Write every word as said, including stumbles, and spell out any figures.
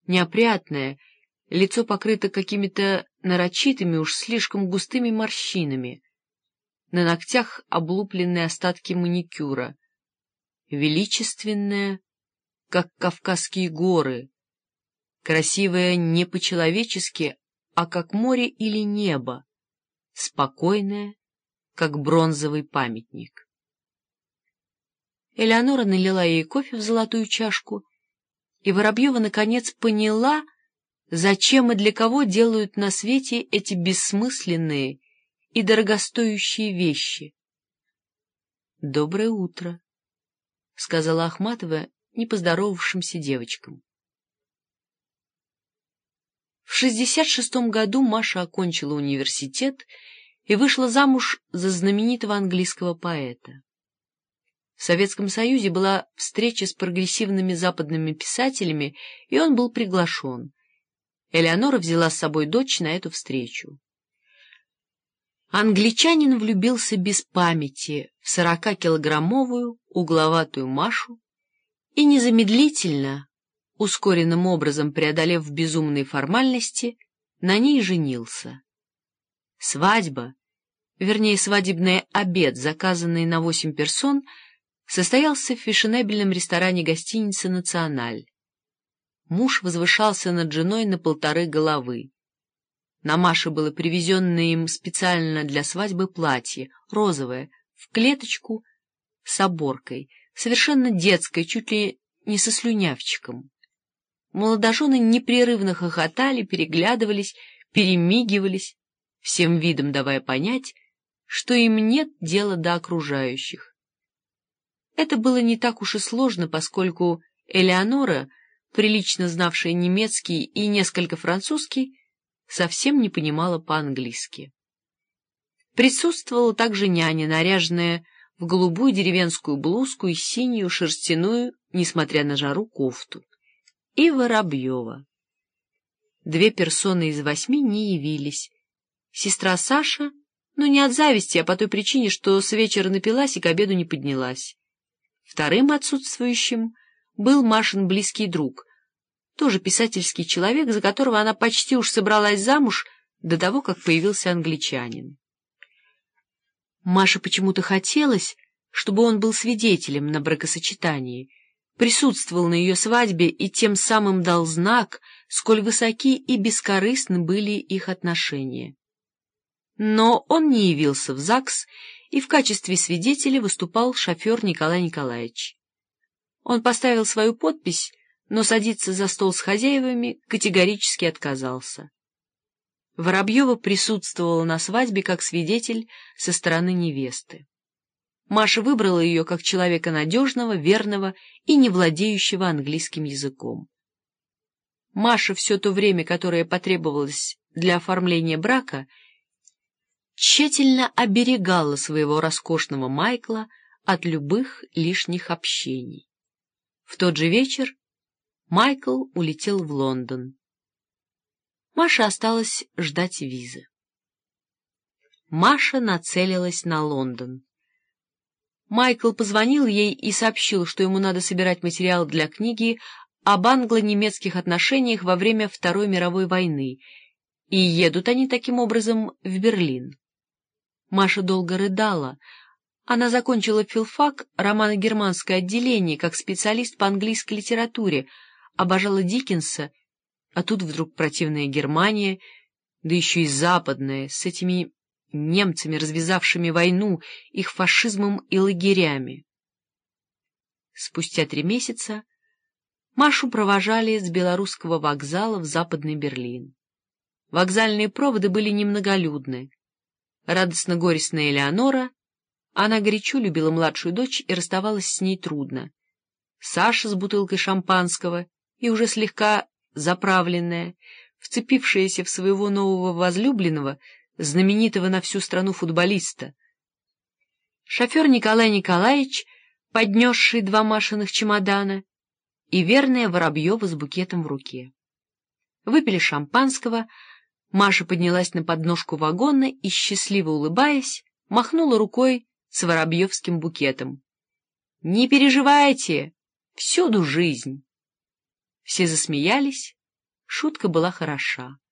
неопрятная, лицо покрыто какими-то нарочитыми, уж слишком густыми морщинами. На ногтях облупленные остатки маникюра. Величественная, как Кавказские горы. Красивая не по-человечески, а как море или небо. Спокойная, как бронзовый памятник. Элеонора налила ей кофе в золотую чашку, и Воробьева наконец поняла, зачем и для кого делают на свете эти бессмысленные и дорогостоящие вещи. — Доброе утро, — сказала Ахматова не поздоровавшимся девочкам. В шестьдесят шестом году Маша окончила университет и вышла замуж за знаменитого английского поэта. В Советском Союзе была встреча с прогрессивными западными писателями, и он был приглашен. Элеонора взяла с собой дочь на эту встречу. Англичанин влюбился без памяти в сорокакилограммовую угловатую Машу и незамедлительно, ускоренным образом преодолев безумные формальности, на ней женился. Свадьба, вернее свадебный обед, заказанный на восемь персон, состоялся в фешенебельном ресторане гостиницы «Националь». Муж возвышался над женой на полторы головы. На Маше было привезенное им специально для свадьбы платье, розовое, в клеточку, с оборкой, совершенно детское, чуть ли не со слюнявчиком. Молодожены непрерывно хохотали, переглядывались, перемигивались, всем видом давая понять, что им нет дела до окружающих. Это было не так уж и сложно, поскольку Элеонора, прилично знавшая немецкий и несколько французский, совсем не понимала по-английски. Присутствовала также няня, наряженная в голубую деревенскую блузку и синюю шерстяную, несмотря на жару, кофту, и Воробьева. Две персоны из восьми не явились. Сестра Саша, но не от зависти, а по той причине, что с вечера напилась и к обеду не поднялась. Вторым отсутствующим был Машин близкий друг, тоже писательский человек, за которого она почти уж собралась замуж до того, как появился англичанин. Маше почему-то хотелось, чтобы он был свидетелем на бракосочетании, присутствовал на ее свадьбе и тем самым дал знак, сколь высоки и бескорыстны были их отношения. Но он не явился в ЗАГС, и в качестве свидетеля выступал шофер Николай Николаевич. Он поставил свою подпись, но садиться за стол с хозяевами категорически отказался. Воробьева присутствовала на свадьбе как свидетель со стороны невесты. Маша выбрала ее как человека надежного, верного и не владеющего английским языком. Маша все то время, которое потребовалось для оформления брака, тщательно оберегала своего роскошного Майкла от любых лишних общений. В тот же вечер Майкл улетел в Лондон. Маша осталась ждать визы. Маша нацелилась на Лондон. Майкл позвонил ей и сообщил, что ему надо собирать материал для книги об англо-немецких отношениях во время Второй мировой войны, и едут они таким образом в Берлин. Маша долго рыдала. Она закончила филфак романо-германское отделение как специалист по английской литературе, обожала Диккенса, а тут вдруг противная Германия, да еще и западная, с этими немцами, развязавшими войну, их фашизмом и лагерями. Спустя три месяца Машу провожали с белорусского вокзала в Западный Берлин. Вокзальные проводы были немноголюдны. Радостно-горестная Элеонора, она горячо любила младшую дочь и расставалась с ней трудно. Саша с бутылкой шампанского и уже слегка заправленная, вцепившаяся в своего нового возлюбленного, знаменитого на всю страну футболиста. Шофер Николай Николаевич, поднесший два Машиных чемодана, и верная Воробьева с букетом в руке. Выпили шампанского, Маша поднялась на подножку вагона и, счастливо улыбаясь, махнула рукой с воробьевским букетом. — Не переживайте, всюду жизнь. Все засмеялись, Шутка была хороша.